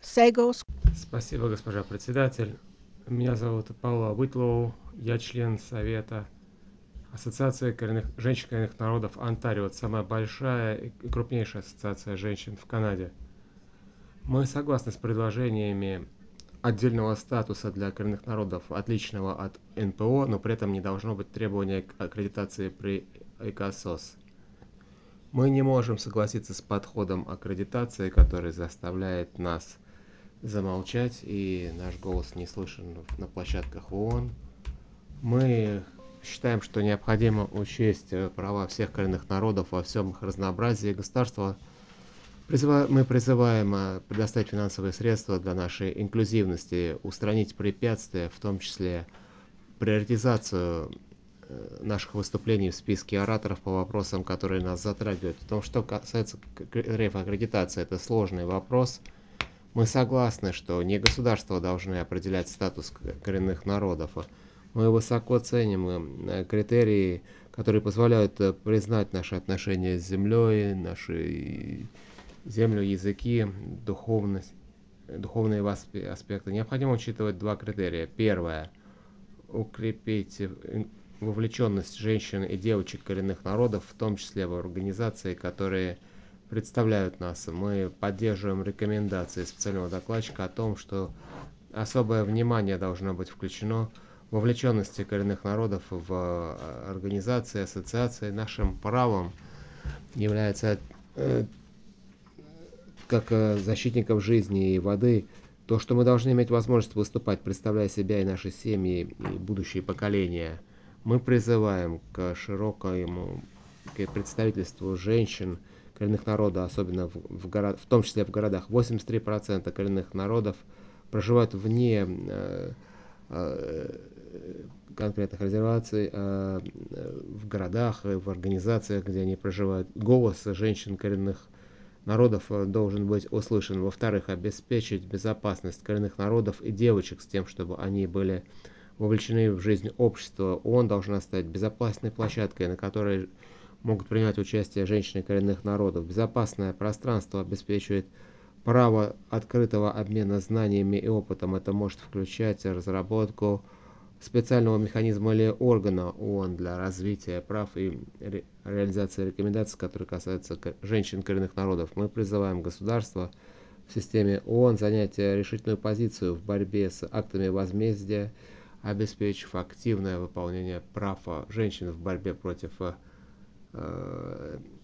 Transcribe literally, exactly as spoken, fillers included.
Спасибо, госпожа председатель. Меня зовут Павла Уитлоу, я член Совета Ассоциации коренных, женщин коренных народов Онтарио. Это самая большая и крупнейшая ассоциация женщин в Канаде. Мы согласны с предложениями отдельного статуса для коренных народов, отличного от эн пэ о, но при этом не должно быть требования к аккредитации при ЭКОСОС. Мы не можем согласиться с подходом аккредитации, который заставляет нас замолчать, и наш голос не слышен на площадках ООН. Мы считаем, что необходимо учесть права всех коренных народов во всем их разнообразии. Государство призыва... мы призываем предоставить финансовые средства для нашей инклюзивности, устранить препятствия, в том числе приоритизацию наших выступлений в списке ораторов по вопросам, которые нас затрагивают. Потому что касается критериев аккредитации, это сложный вопрос. Мы согласны, что не государства должны определять статус коренных народов. Мы высоко ценим критерии, которые позволяют признать наши отношения с землей, наши землю, языки, духовность, духовные аспекты. Необходимо учитывать два критерия. Первое – укрепить вовлеченность женщин и девочек коренных народов, в том числе в организации, которые представляют нас. Мы поддерживаем рекомендации специального докладчика о том, что особое внимание должно быть включено в вовлеченности коренных народов в организации, ассоциации. Нашим правом является, как защитников жизни и воды, то, что мы должны иметь возможность выступать, представляя себя и наши семьи, и будущие поколения. Мы призываем к широкому к представительству женщин коренных народов, особенно в, в, город, в том числе в городах. восемьдесят три процента коренных народов проживают вне э, э, конкретных резерваций, э, в городах, в организациях, где они проживают. Голос женщин коренных народов должен быть услышан. Во-вторых, обеспечить безопасность коренных народов и девочек с тем, чтобы они были вовлечены в жизнь общества. ООН должна стать безопасной площадкой, на которой могут принимать участие женщины коренных народов. Безопасное пространство обеспечивает право открытого обмена знаниями и опытом. Это может включать разработку специального механизма или органа ООН для развития прав и ре реализации рекомендаций, которые касаются женщин коренных народов. Мы призываем государства в системе ООН занять решительную позицию в борьбе с актами возмездия, обеспечив активное выполнение прав женщин в борьбе против э,